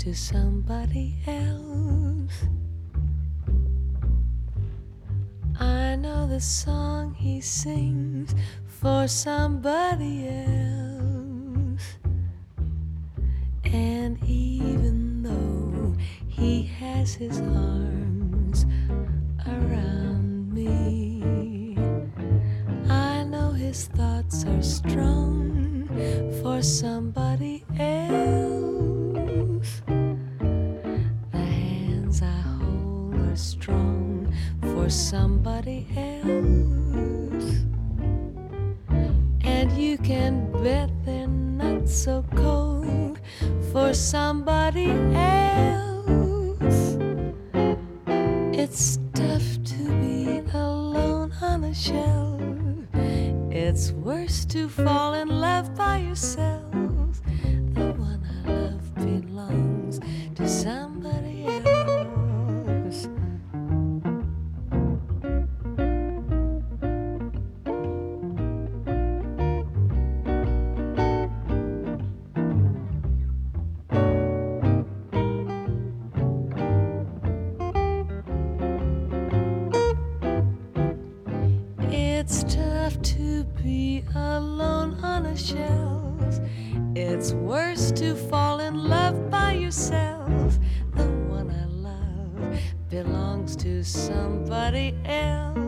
to somebody else. I know the song he sings for somebody else. And even though he has his arms around me, I know his thoughts are strong for somebody else. The hands I hold are strong for somebody else. And you can bet they're not so cold for somebody else. It's tough to be alone on a shelf. It's worse to fall in love by yourself. The one I love belongs to somebody else. It's tough to be alone on a shelf. It's worse to fall in love by yourself. The one I love belongs to somebody else.